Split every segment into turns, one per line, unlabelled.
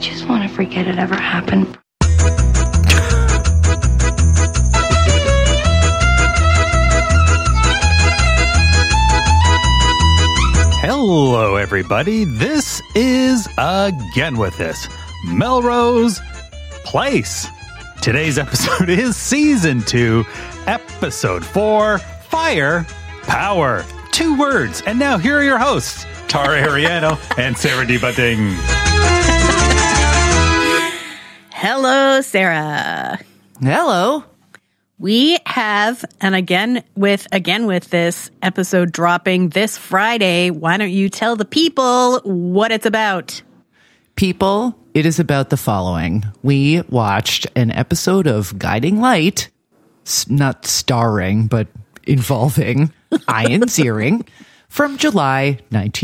just want to forget it ever happened.
Hello, everybody. This is Again With This, Melrose Place. Today's episode is Season 2, Episode 4, Fire Power. 2 words. And now here are your hosts, Tara Ariano and Sarah D. Budding.
Hello, Sarah.
Hello.
We have, and again with this episode dropping this Friday, why don't you tell the people what it's about?
People, it is about the following. We watched an episode of Guiding Light, not starring, but involving Ian Ziering from July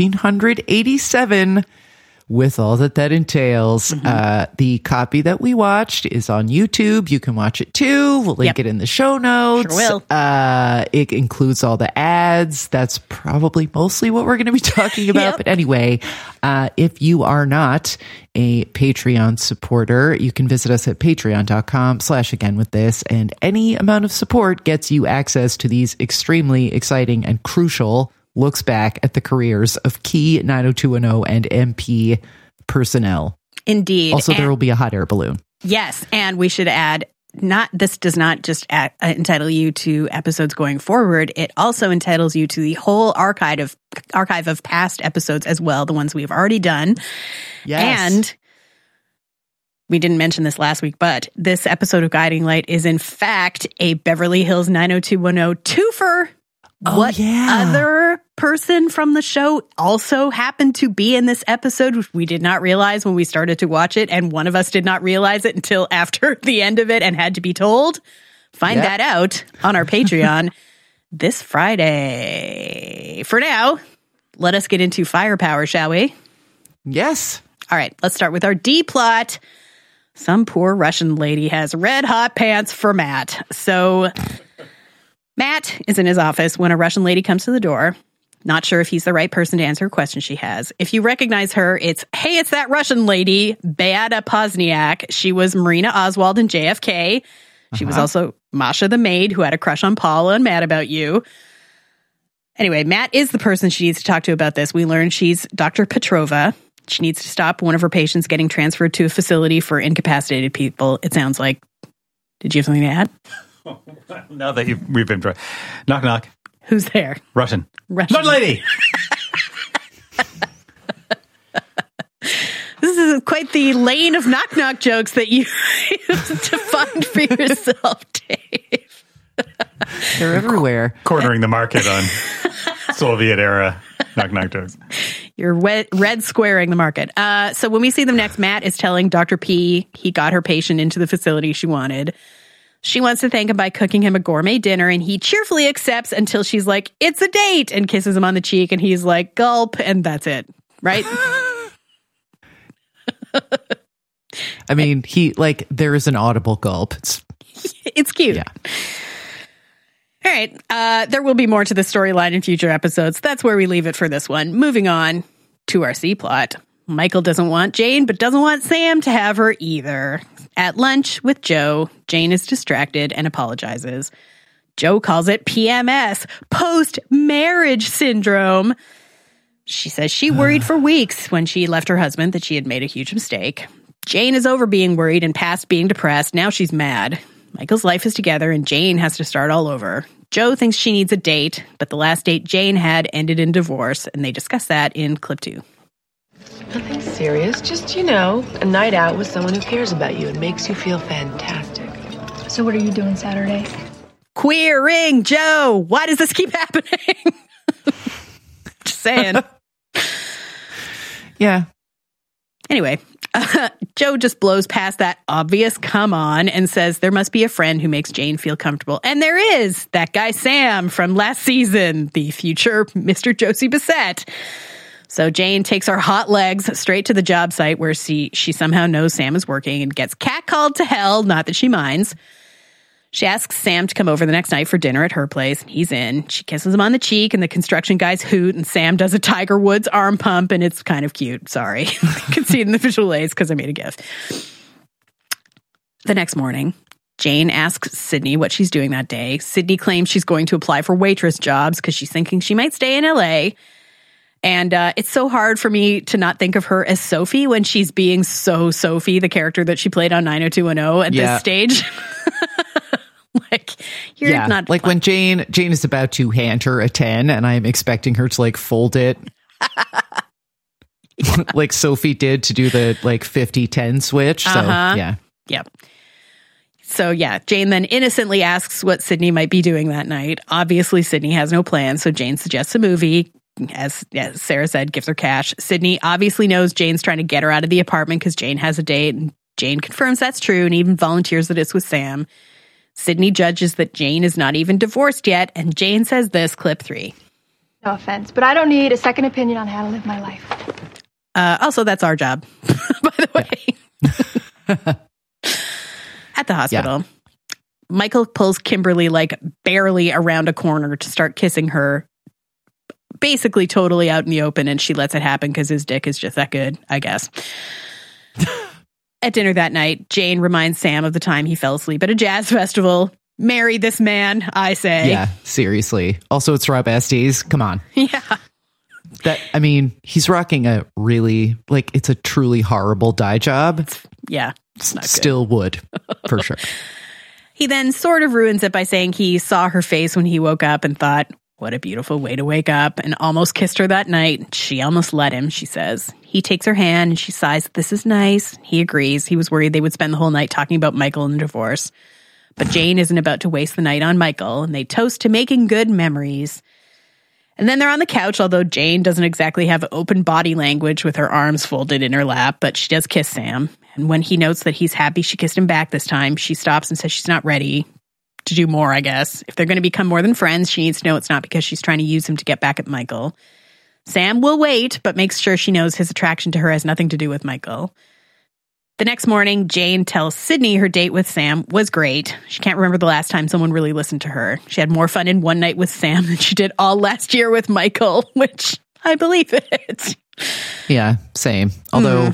1987. With all that entails, the copy that we watched is on YouTube. You can watch it too. We'll link it in the show notes.
Sure will.
It includes all the ads. That's probably mostly what we're going to be talking about. But anyway, if you are not a Patreon supporter, you can visit us at patreon.com/againwiththis. And any amount of support gets you access to these extremely exciting and crucial looks back at the careers of key 90210 and MP personnel.
Indeed.
Also, there will be a hot air balloon.
Yes, and we should add, this does not just entitle you to episodes going forward. It also entitles you to the whole archive of past episodes as well, the ones we've already done.
Yes.
And we didn't mention this last week, but this episode of Guiding Light is in fact a Beverly Hills 90210 twofer. Other person from the show also happened to be in this episode, which we did not realize when we started to watch it, and one of us did not realize it until after the end of it and had to be told. Find that out on our Patreon this Friday. For now, let us get into firepower, shall we?
Yes.
All right, let's start with our D plot. Some poor Russian lady has red hot pants for Matt. So Matt is in his office when a Russian lady comes to the door. Not sure if he's the right person to answer a question she has. If you recognize her, it's that Russian lady, Beata Pozniak. She was Marina Oswald in JFK. She was also Masha the maid who had a crush on Paula and Mad About You. Anyway, Matt is the person she needs to talk to about this. We learned she's Dr. Petrova. She needs to stop one of her patients getting transferred to a facility for incapacitated people, it sounds like. Did you have something to add?
Now that we've been... Knock, knock.
Who's there?
Russian. Lady!
This is quite the lane of knock-knock jokes that you defined for yourself, Dave.
They're everywhere.
Cornering the market on Soviet-era knock-knock jokes.
You're red squaring the market. So when we see them next, Matt is telling Dr. P he got her patient into the facility she wanted. She wants to thank him by cooking him a gourmet dinner, and he cheerfully accepts until she's like, "It's a date," and kisses him on the cheek, and he's like, "Gulp," and that's it, right?
I mean, there is an audible gulp.
It's cute.
Yeah.
All right. There will be more to the storyline in future episodes. That's where we leave it for this one. Moving on to our C plot. Michael doesn't want Jane, but doesn't want Sam to have her either. At lunch with Joe, Jane is distracted and apologizes. Joe calls it PMS, post-marriage syndrome. She says she worried for weeks when she left her husband that she had made a huge mistake. Jane is over being worried and past being depressed. Now she's mad. Michael's life is together and Jane has to start all over. Joe thinks she needs a date, but the last date Jane had ended in divorce, and they discuss that in clip 2.
Nothing serious, just, a night out with someone who cares about you and makes you feel fantastic.
So what are you doing Saturday?
Queering Joe! Why does this keep happening? Just saying.
Yeah.
Anyway, Joe just blows past that obvious come on and says there must be a friend who makes Jane feel comfortable. And there is! That guy Sam from last season, the future Mr. Josie Bissett. So Jane takes her hot legs straight to the job site where she somehow knows Sam is working and gets catcalled to hell, not that she minds. She asks Sam to come over the next night for dinner at her place. He's in. She kisses him on the cheek, and the construction guys hoot, and Sam does a Tiger Woods arm pump, and it's kind of cute. Sorry. You can see it in the visual aids because I made a GIF. The next morning, Jane asks Sydney what she's doing that day. Sydney claims she's going to apply for waitress jobs because she's thinking she might stay in LA. And it's so hard for me to not think of her as Sophie when she's being so Sophie, the character that she played on 90210 at this stage. Like, you're not
like when Jane is about to hand her a 10 and I'm expecting her to like fold it like Sophie did to do the like 50-10 switch. So
Yep. So Jane then innocently asks what Sydney might be doing that night. Obviously, Sydney has no plan, so Jane suggests a movie. As Sarah said, gives her cash. Sydney obviously knows Jane's trying to get her out of the apartment because Jane has a date, and Jane confirms that's true and even volunteers that it's with Sam. Sydney judges that Jane is not even divorced yet, and Jane says this, clip 3.
No offense, but I don't need a second opinion on how to live my life.
Also, that's our job, by the way. At the hospital, Michael pulls Kimberly like barely around a corner to start kissing her, basically totally out in the open, and she lets it happen because his dick is just that good, I guess. At dinner that night, Jane reminds Sam of the time he fell asleep at a jazz festival. Marry this man, I say.
Yeah, seriously. Also, it's Rob Estes. Come on.
Yeah.
He's rocking a really, like, it's a truly horrible dye job.
It's not
Still
good.
would, for sure.
He then sort of ruins it by saying he saw her face when he woke up and thought, what a beautiful way to wake up, and almost kissed her that night. She almost let him, she says. He takes her hand and she sighs, this is nice. He agrees. He was worried they would spend the whole night talking about Michael and the divorce. But Jane isn't about to waste the night on Michael, and they toast to making good memories. And then they're on the couch, although Jane doesn't exactly have open body language with her arms folded in her lap, but she does kiss Sam. And when he notes that he's happy she kissed him back this time, she stops and says she's not ready to do more, I guess. If they're going to become more than friends, she needs to know it's not because she's trying to use him to get back at Michael. Sam will wait, but makes sure she knows his attraction to her has nothing to do with Michael. The next morning, Jane tells Sydney her date with Sam was great. She can't remember the last time someone really listened to her. She had more fun in one night with Sam than she did all last year with Michael, which I believe it.
Yeah, same. Although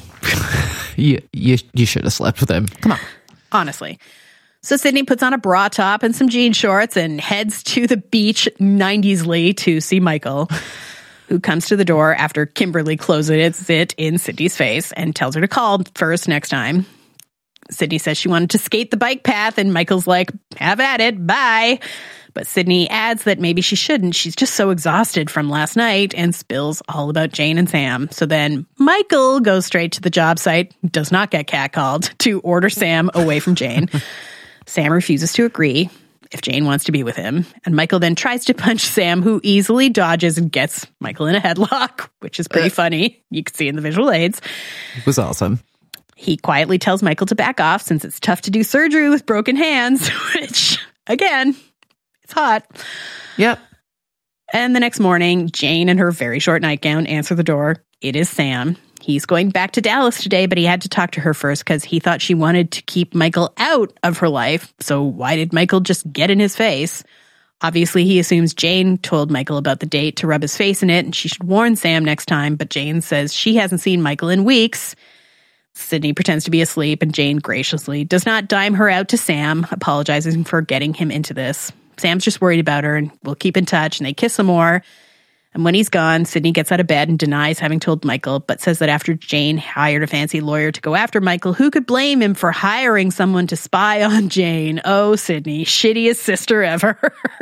you should have slept with him. Come on.
Honestly. So Sydney puts on a bra top and some jean shorts and heads to the beach 90s-ly to see Michael, who comes to the door after Kimberly closes it in Sydney's face and tells her to call first next time. Sydney says she wanted to skate the bike path, and Michael's like, have at it, bye. But Sydney adds that maybe she shouldn't. She's just so exhausted from last night, and spills all about Jane and Sam. So then Michael goes straight to the job site, does not get catcalled, to order Sam away from Jane. Sam refuses to agree if Jane wants to be with him, and Michael then tries to punch Sam, who easily dodges and gets Michael in a headlock, which is pretty funny. You can see in the visual aids.
It was awesome.
He quietly tells Michael to back off since it's tough to do surgery with broken hands, which, again, it's hot.
Yep.
And the next morning, Jane in her very short nightgown answer the door. It is Sam. He's going back to Dallas today, but he had to talk to her first because he thought she wanted to keep Michael out of her life. So why did Michael just get in his face? Obviously, he assumes Jane told Michael about the date to rub his face in it, and she should warn Sam next time. But Jane says she hasn't seen Michael in weeks. Sydney pretends to be asleep, and Jane graciously does not dime her out to Sam, apologizing for getting him into this. Sam's just worried about her, and will keep in touch, and they kiss some more. And when he's gone, Sydney gets out of bed and denies having told Michael, but says that after Jane hired a fancy lawyer to go after Michael, who could blame him for hiring someone to spy on Jane? Oh, Sydney, shittiest sister ever.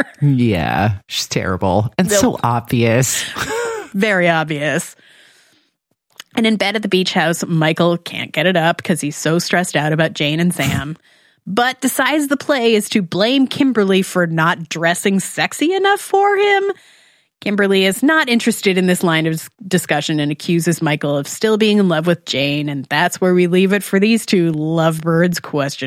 Yeah, she's terrible. And so obvious.
Very obvious. And in bed at the beach house, Michael can't get it up because he's so stressed out about Jane and Sam, but decides the play is to blame Kimberly for not dressing sexy enough for him. Kimberly is not interested in this line of discussion and accuses Michael of still being in love with Jane, and that's where we leave it for these two lovebirds, ?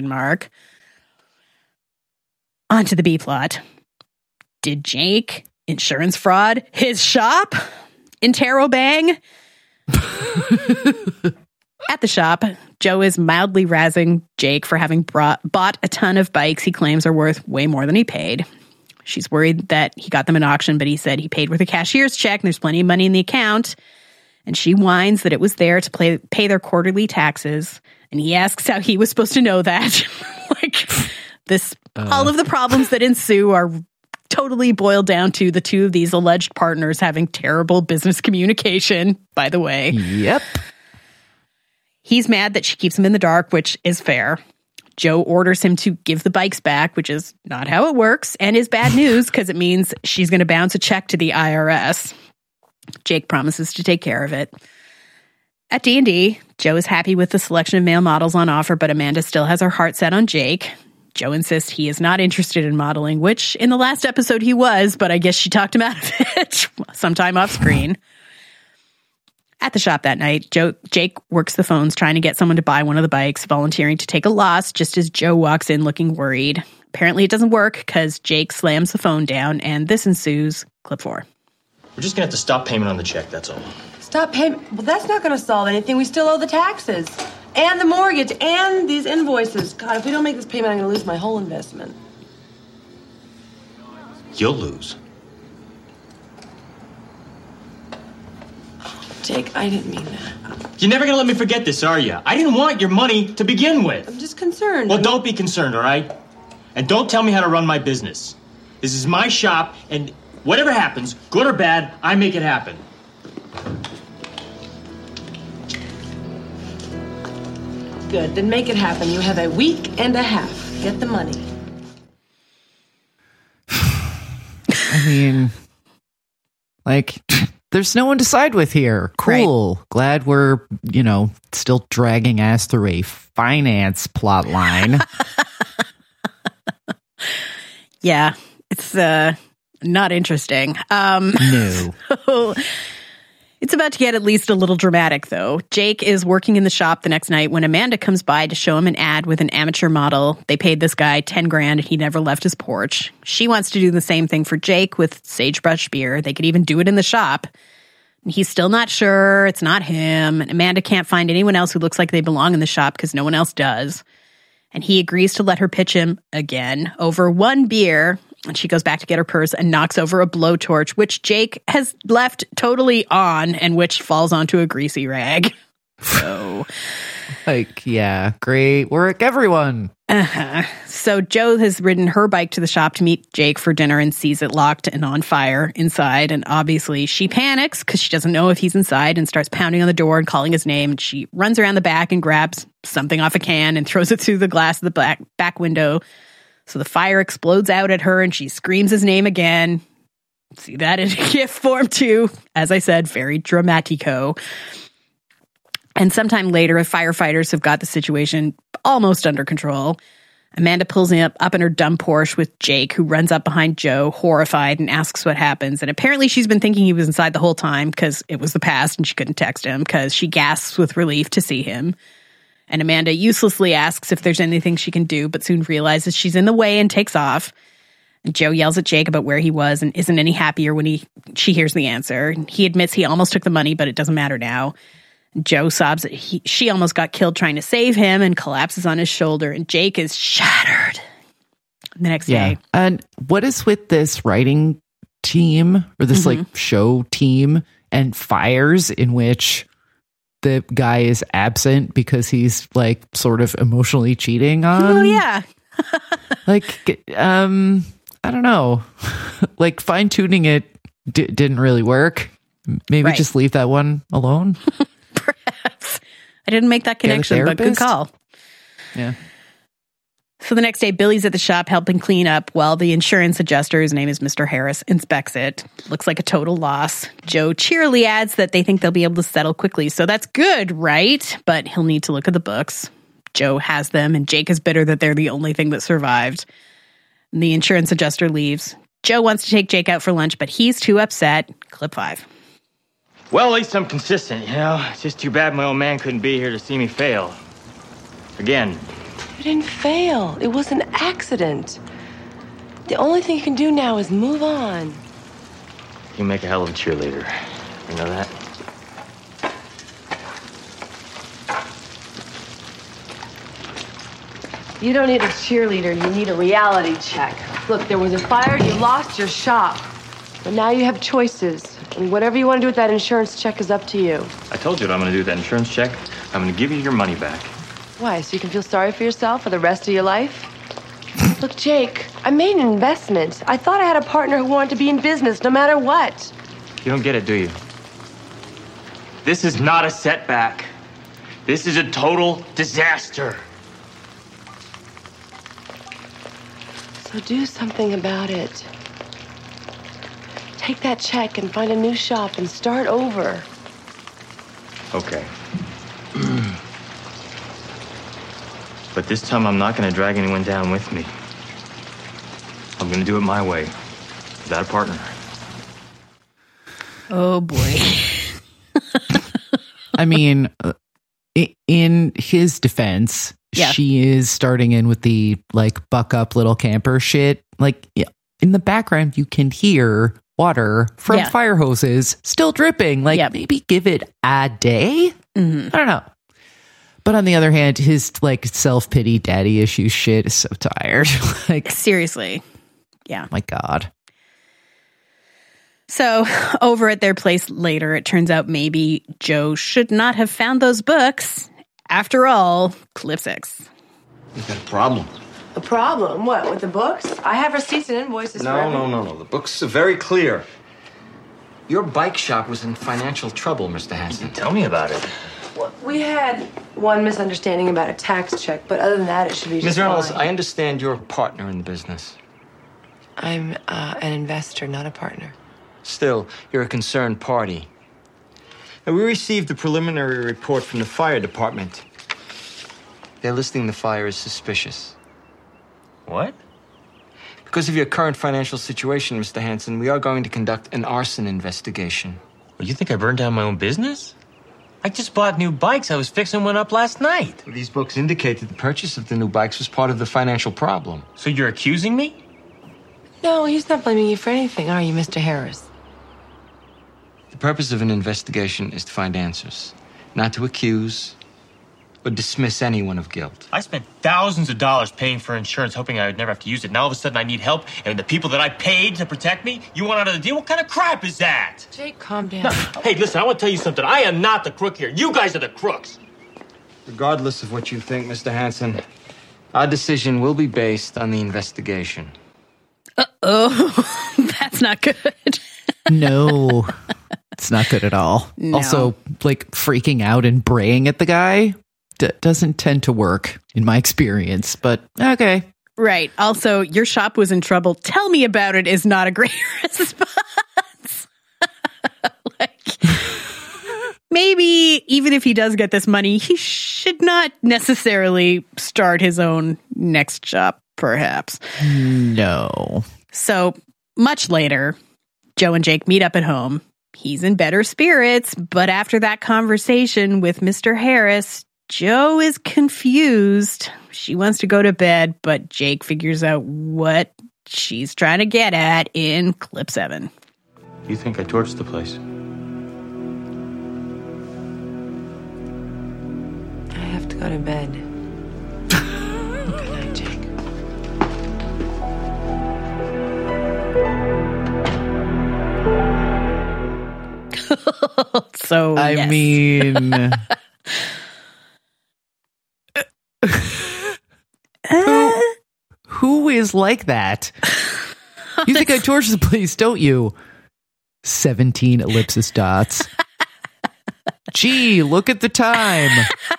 On to the B-plot. Did Jake insurance fraud his shop? Interrobang? At the shop, Joe is mildly razzing Jake for having bought a ton of bikes he claims are worth way more than he paid. She's worried that he got them at auction, but he said he paid with a cashier's check and there's plenty of money in the account. And she whines that it was there to pay their quarterly taxes. And he asks how he was supposed to know that. All of the problems that ensue are totally boiled down to the two of these alleged partners having terrible business communication, by the way.
Yep.
He's mad that she keeps him in the dark, which is fair. Joe orders him to give the bikes back, which is not how it works, and is bad news because it means she's going to bounce a check to the IRS. Jake promises to take care of it. At D&D, Joe is happy with the selection of male models on offer, but Amanda still has her heart set on Jake. Joe insists he is not interested in modeling, which in the last episode he was, but I guess she talked him out of it sometime off screen. At the shop that night, Jake works the phones trying to get someone to buy one of the bikes, volunteering to take a loss just as Joe walks in looking worried. Apparently it doesn't work because Jake slams the phone down, and this ensues. Clip 4.
We're just going to have to stop payment on the check, that's all.
Stop payment? Well, that's not going to solve anything. We still owe the taxes. And the mortgage. And these invoices. God, if we don't make this payment, I'm going to lose my whole investment.
You'll lose.
Jake, I didn't mean that.
You're never going to let me forget this, are you? I didn't want your money to begin with.
I'm just concerned.
Well, don't be concerned, all right? And don't tell me how to run my business. This is my shop, and whatever happens, good or bad, I make it happen.
Good, then make it happen. You have a week and a half. Get the money.
I mean, there's no one to side with here. Cool. Right. Glad we're, still dragging ass through a finance plot line.
Yeah, it's not interesting.
No.
So, it's about to get at least a little dramatic, though. Jake is working in the shop the next night when Amanda comes by to show him an ad with an amateur model. They paid this guy $10,000 and he never left his porch. She wants to do the same thing for Jake with Sagebrush beer. They could even do it in the shop. He's still not sure. It's not him. And Amanda can't find anyone else who looks like they belong in the shop because no one else does. And he agrees to let her pitch him again over one beer. And she goes back to get her purse and knocks over a blowtorch, which Jake has left totally on and which falls onto a greasy rag. So,
yeah, great work, everyone.
So Joe has ridden her bike to the shop to meet Jake for dinner and sees it locked and on fire inside. And obviously she panics because she doesn't know if he's inside and starts pounding on the door and calling his name. And she runs around the back and grabs something off a can and throws it through the glass of the back window. So the fire explodes out at her and she screams his name again. See that in GIF form too. As I said, very dramatico. And sometime later, firefighters have got the situation almost under control. Amanda pulls him up in her dumb Porsche with Jake, who runs up behind Joe, horrified, and asks what happens. And apparently she's been thinking he was inside the whole time because it was the past and she couldn't text him because she gasps with relief to see him. And Amanda uselessly asks if there's anything she can do, but soon realizes she's in the way and takes off. And Joe yells at Jake about where he was and isn't any happier when she hears the answer. He admits he almost took the money, but it doesn't matter now. Joe sobs that she almost got killed trying to save him and collapses on his shoulder, and Jake is shattered. The next day.
And what is with this writing team or this show team and fires in which the guy is absent because he's sort of emotionally cheating on?
Oh, yeah.
I don't know. Fine tuning it didn't really work. Maybe just leave that one alone.
Perhaps. I didn't make that connection, but good call.
Yeah.
So the next day, Billy's at the shop helping clean up while the insurance adjuster, his name is Mr. Harris, inspects it. Looks like a total loss. Joe cheerily adds that they think they'll be able to settle quickly. So that's good, right? But he'll need to look at the books. Joe has them, and Jake is bitter that they're the only thing that survived. And the insurance adjuster leaves. Joe wants to take Jake out for lunch, but he's too upset. Clip 5.
Well, at least I'm consistent, It's just too bad my old man couldn't be here to see me fail. Again.
You didn't fail. It was an accident. The only thing you can do now is move on.
You make a hell of a cheerleader. You know that?
You don't need a cheerleader, you need a reality check. Look, there was a fire, you lost your shop. But now you have choices. And whatever you want to do with that insurance check is up to you.
I told you what I'm going to do with that insurance check. I'm going to give you your money back.
Why, so you can feel sorry for yourself for the rest of your life? Look, Jake, I made an investment. I thought I had a partner who wanted to be in business no matter what.
You don't get it, do you? This is not a setback. This is a total disaster.
So do something about it. Take that check and find a new shop and start over.
Okay. But this time I'm not going to drag anyone down with me. I'm going to do it my way, without a partner.
Oh, boy.
I mean, in his defense,
Yeah.
she is starting in with the like buck up little camper shit. Like in the background, you can hear water from
Yeah.
fire hoses still dripping. Like
Yep.
maybe give it a day.
Mhm.
I don't know. But on the other hand, his like self-pity daddy issues shit is so tired. Like,
Seriously. Yeah.
my God.
So over at their place later, it turns out maybe Joe should not have found those books. After all, Clip 6.
You've got a problem.
A problem? What, with the books? I have receipts and invoices for everything.
No. The books are very clear. Your bike shop was in financial trouble, Mr. Hanson.
Tell me about it.
Well, we had one misunderstanding about a tax check, but other than that, it should be just
Ms. Reynolds,
fine.
I understand you're a partner in the business.
I'm an investor, not a partner.
Still, you're a concerned party. Now, we received the preliminary report from the fire department. They're listing the fire as suspicious.
What?
Because of your current financial situation, Mr. Hanson, we are going to conduct an arson investigation.
Well, you think I burned down my own business? I just bought new bikes. I was fixing one up last night.
These books indicate that the purchase of the new bikes was part of the financial problem.
So you're accusing me?
No, he's not blaming you for anything, are you, Mr. Harris?
The purpose of an investigation is to find answers, not to accuse or dismiss anyone of guilt.
I spent thousands of dollars paying for insurance, hoping I would never have to use it. Now all of a sudden I need help, and the people that I paid to protect me, you want out of the deal? What kind of crap is that?
Jake, calm down.
Hey, listen, I want to tell you something. I am not the crook here. You guys are the crooks.
Regardless of what you think, Mr. Hanson, our decision will be based on the investigation.
Oh, that's not good.
No, it's not good at all.
No.
Also, like freaking out and braying at the guy doesn't tend to work in my experience, but okay.
Right. Also, your shop was in trouble. Tell me about it is not a great response. Like, maybe even if he does get this money, he should not necessarily start his own next shop, perhaps.
No.
So much later, Joe and Jake meet up at home. He's in better spirits, but after that conversation with Mr. Harris, Joe is confused. She wants to go to bed, but Jake figures out what she's trying to get at in clip 7.
You think I torched the place?
I have to go to bed. Good night, Jake.
So,
I
yes.
mean, who is like that? You think I torched the place, don't you? 17 ellipsis dots. Gee, look at the time.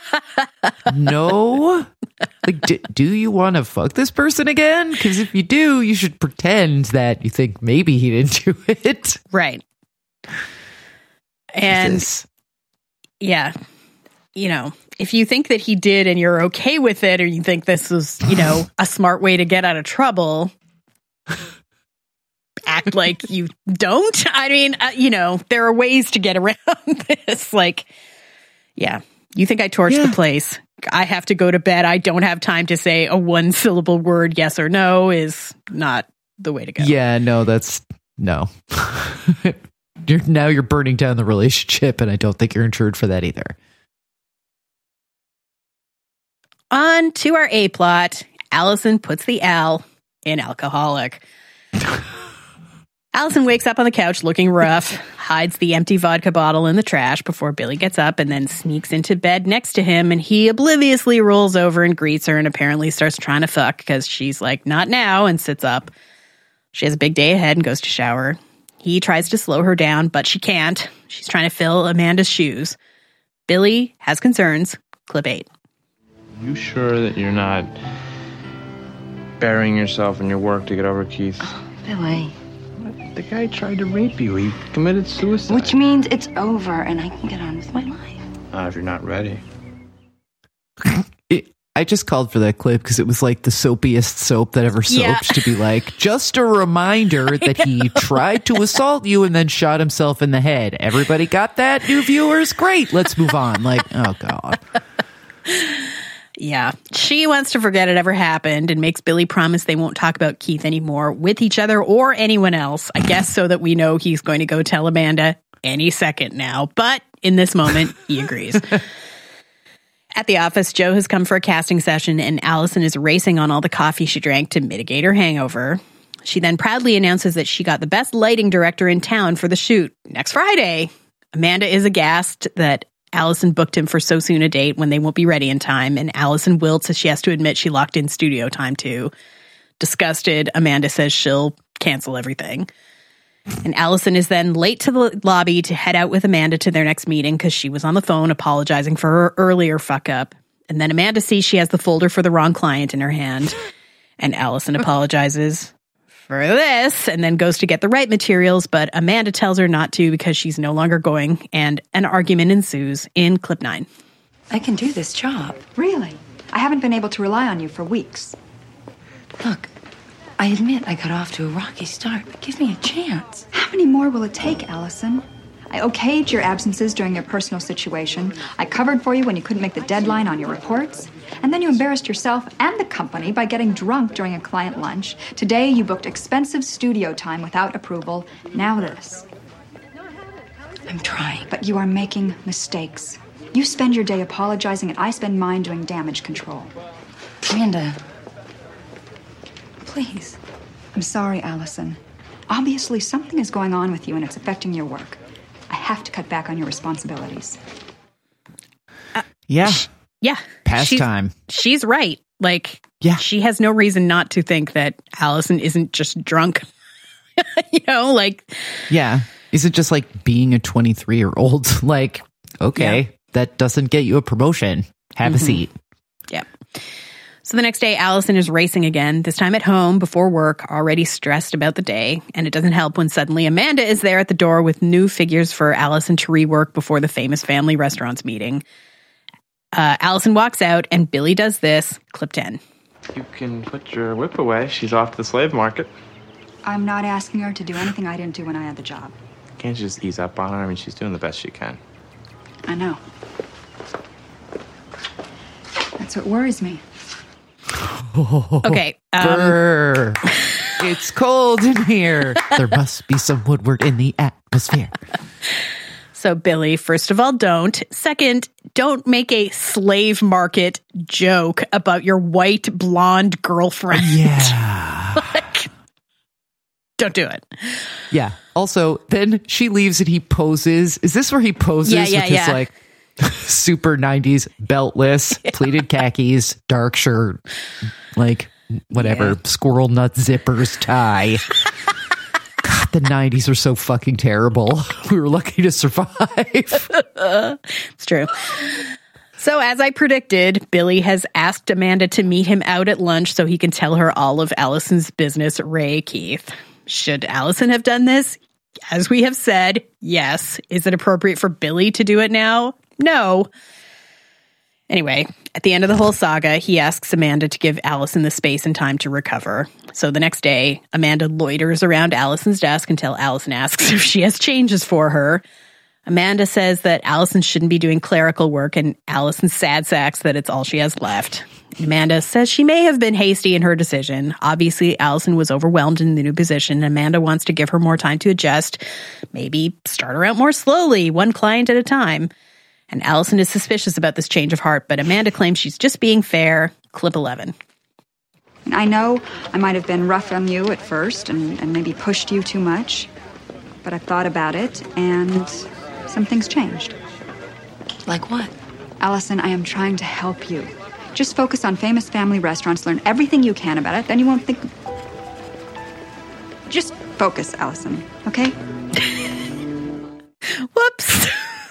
No? Like, do you want to fuck this person again? Because if you do, you should pretend that you think maybe he didn't do it.
Right. And
Jesus.
yeah, you know, if you think that he did and you're okay with it, or you think this was, you know, a smart way to get out of trouble, act like you don't. I mean, you know, there are ways to get around this. Like, yeah, you think I torched the place. I have to go to bed. I don't have time to say a 1-syllable word, yes or no, is not the way to go.
Yeah, no, that's no. You're burning down the relationship, and I don't think you're insured for that either.
On to our A plot. Allison puts the Al in alcoholic. Allison wakes up on the couch looking rough, hides the empty vodka bottle in the trash before Billy gets up and then sneaks into bed next to him, and he obliviously rolls over and greets her and apparently starts trying to fuck because she's like, not now, and sits up. She has a big day ahead and goes to shower. He tries to slow her down, but she can't. She's trying to fill Amanda's shoes. Billy has concerns. Clip 8.
You sure that you're not burying yourself in your work to get over Keith?
Billy.
The guy tried to rape you. He committed suicide.
Which means it's over and I can get on with my life.
If you're not ready.
I just called for that clip because it was like the soapiest soap that ever soaped to be like, just a reminder that he tried to assault you and then shot himself in the head. Everybody got that? New viewers? Great. Let's move on. Like, oh, God.
Yeah. She wants to forget it ever happened and makes Billy promise they won't talk about Keith anymore with each other or anyone else. I guess so that we know he's going to go tell Amanda any second now. But in this moment, he agrees. At the office, Joe has come for a casting session and Allison is racing on all the coffee she drank to mitigate her hangover. She then proudly announces that she got the best lighting director in town for the shoot next Friday. Amanda is aghast that Allison booked him for so soon a date when they won't be ready in time, and Allison wilts as she has to admit she locked in studio time too. Disgusted, Amanda says she'll cancel everything. And Allison is then late to the lobby to head out with Amanda to their next meeting because she was on the phone apologizing for her earlier fuck up. And then Amanda sees she has the folder for the wrong client in her hand. And Allison apologizes for this and then goes to get the right materials, but Amanda tells her not to because she's no longer going, and an argument ensues in clip 9.
I can do this job.
Really? I haven't been able to rely on you for weeks.
Look, I admit I got off to a rocky start, but give me a chance.
How many more will it take, Allison? I okayed your absences during your personal situation. I covered for you when you couldn't make the deadline on your reports. And then you embarrassed yourself and the company by getting drunk during a client lunch. Today, you booked expensive studio time without approval. Now this.
I'm trying.
But you are making mistakes. You spend your day apologizing, and I spend mine doing damage control.
Amanda, please.
I'm sorry, Allison. Obviously, something is going on with you, and it's affecting your work. I have to cut back on your responsibilities.
Yeah.
Yeah.
Pastime.
She's right. Like,
yeah.
She has no reason not to think that Allison isn't just drunk. You know, like.
Yeah. Is it just like being a 23-year-old? Like, okay, that doesn't get you a promotion. Have a seat.
Yep. So the next day, Allison is racing again, this time at home before work, already stressed about the day. And it doesn't help when suddenly Amanda is there at the door with new figures for Allison to rework before the famous family restaurants meeting. Allison walks out and Billy does this. Clip 10.
You can put your whip away. She's off to the slave market.
I'm not asking her to do anything I didn't do when I had the job.
Can't you just ease up on her? I mean, she's doing the best she can.
I know. That's what worries me.
Okay.
Brr. It's cold in here. There must be some Woodward in the atmosphere.
So, Billy, first of all, don't. Second, don't make a slave market joke about your white blonde girlfriend.
Yeah.
Like, don't do it.
Yeah. Also, then she leaves and he poses. Is this where he poses with his like super 90s beltless, pleated khakis, dark shirt, like whatever, squirrel nut zippers tie? God, the 90s are so fucking terrible. We were lucky to survive.
It's true. So as I predicted, Billy has asked Amanda to meet him out at lunch so he can tell her all of Allison's business, Ray Keith. Should Allison have done this? As we have said, yes. Is it appropriate for Billy to do it now? No. Anyway, at the end of the whole saga, he asks Amanda to give Allison the space and time to recover. So the next day, Amanda loiters around Allison's desk until Allison asks if she has changes for her. Amanda says that Allison shouldn't be doing clerical work, and Allison sad sacks that it's all she has left. Amanda says she may have been hasty in her decision. Obviously, Allison was overwhelmed in the new position. Amanda wants to give her more time to adjust, maybe start her out more slowly, one client at a time. And Allison is suspicious about this change of heart, but Amanda claims she's just being fair. Clip 11.
And I know I might have been rough on you at first and maybe pushed you too much. But I've thought about it, and some things changed.
Like what?
Allison, I am trying to help you. Just focus on famous family restaurants, learn everything you can about it, then you won't think... Just focus, Allison, okay?
Whoops.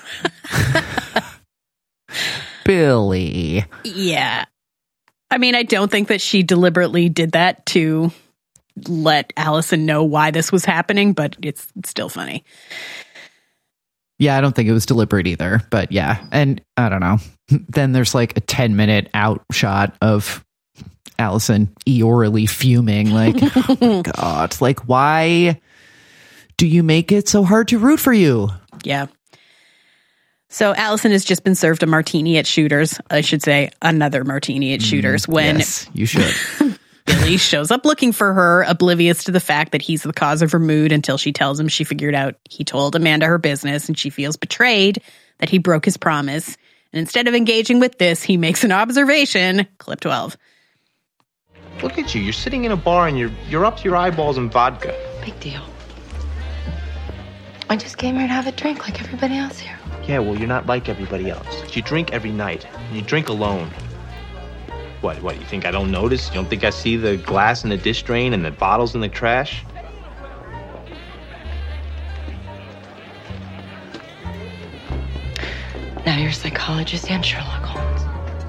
Billy.
Yeah. I mean, I don't think that she deliberately did that to let Allison know why this was happening, but it's still funny.
Yeah, I don't think it was deliberate either, but yeah. And I don't know. Then there's like a 10-minute outshot of Allison eorally fuming, like, oh my God, like, why do you make it so hard to root for you?
Yeah. So Allison has just been served a martini at Shooters. I should say another martini at Shooters when
Yes, you should.
Billy shows up looking for her, oblivious to the fact that he's the cause of her mood until she tells him she figured out he told Amanda her business and she feels betrayed that he broke his promise. And instead of engaging with this, he makes an observation. Clip 12.
Look at you. You're sitting in a bar and you're up to your eyeballs in vodka.
Big deal. I just came here to have a drink like everybody else here.
Yeah, well, you're not like everybody else. You drink every night. And you drink alone. What, you think I don't notice? You don't think I see the glass in the dish drain and the bottles in the trash?
Now you're a psychologist and Sherlock Holmes.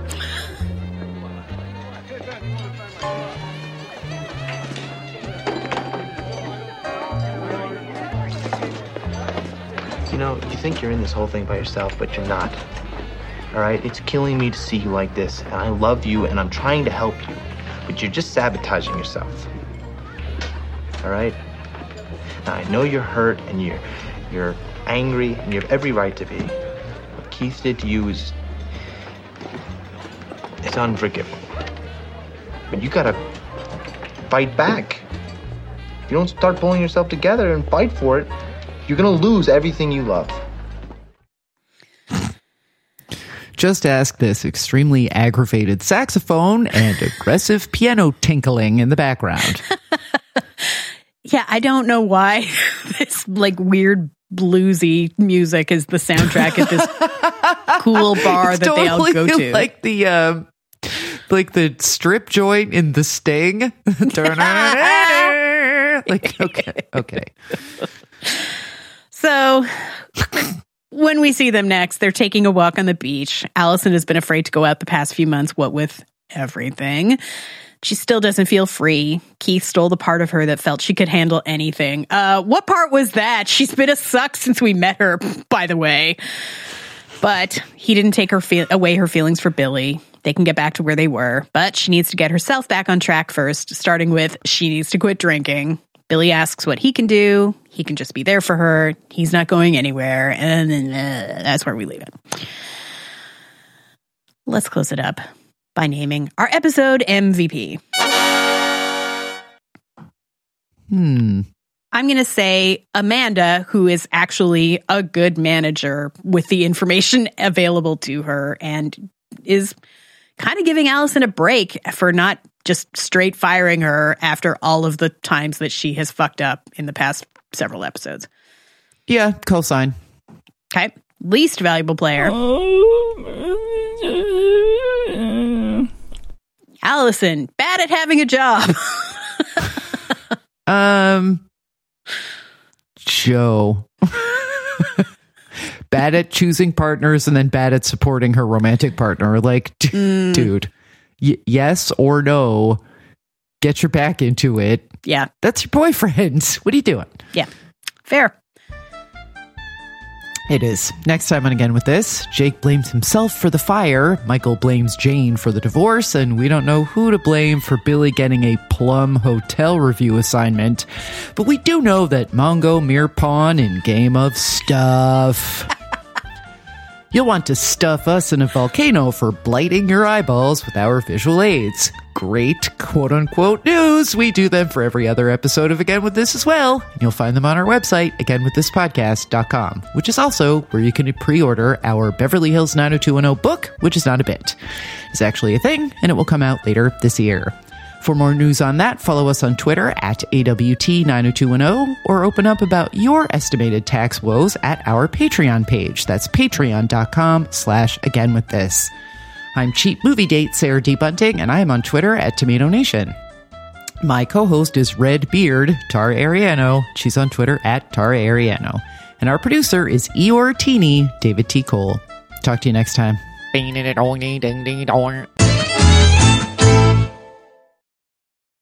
You know, you think you're in this whole thing by yourself, but you're not. All right? It's killing me to see you like this, and I love you, and I'm trying to help you, but you're just sabotaging yourself. All right? Now, I know you're hurt, and you're angry, and you have every right to be. What Keith did to you is... it's unforgivable. But you gotta fight back. If you don't start pulling yourself together and fight for it, you're gonna lose everything you love.
Just ask this extremely aggravated saxophone and aggressive piano tinkling in the background.
Yeah, I don't know why this like weird bluesy music is the soundtrack at this cool bar
It's
that they all go to.
Like the strip joint in The Sting. Like, okay.
So when we see them next, they're taking a walk on the beach. Allison has been afraid to go out the past few months, what with everything. She still doesn't feel free. Keith stole the part of her that felt she could handle anything. What part was that? She's been a suck since we met her, by the way. But he didn't take away her feelings for Billy. They can get back to where they were, but she needs to get herself back on track first, starting with she needs to quit drinking. Billy asks what he can do. He can just be there for her. He's not going anywhere. And then that's where we leave it. Let's close it up by naming our episode MVP. I'm going to say Amanda, who is actually a good manager with the information available to her and is kind of giving Allison a break for not just straight firing her after all of the times that she has fucked up in the past several episodes.
Yeah, cosign.
Okay. Least valuable player. Allison, bad at having a job.
Joe. Bad at choosing partners and then bad at supporting her romantic partner. Like, dude, yes or no, get your back into it.
Yeah.
That's your boyfriend. What are you doing?
Yeah. Fair.
It is. Next time on Again With This, Jake blames himself for the fire, Michael blames Jane for the divorce, and we don't know who to blame for Billy getting a Plum Hotel review assignment. But we do know that Mongo Mirpawn in Game of Stuff. You'll want to stuff us in a volcano for blighting your eyeballs with our visual aids. Great quote-unquote news. We do them for every other episode of Again With This as well. And you'll find them on our website, againwiththispodcast.com, which is also where you can pre-order our Beverly Hills 90210 book, which is not a bit. It's actually a thing, and it will come out later this year. For more news on that, follow us on Twitter at AWT90210 or open up about your estimated tax woes at our Patreon page. That's patreon.com/againwiththis. I'm Cheap Movie Date Sarah D. Bunting, and I am on Twitter at Tomato Nation. My co-host is Red Beard, Tara Ariano. She's on Twitter at Tara Ariano. And our producer is Eeyore Teeny, David T. Cole. Talk to you next time.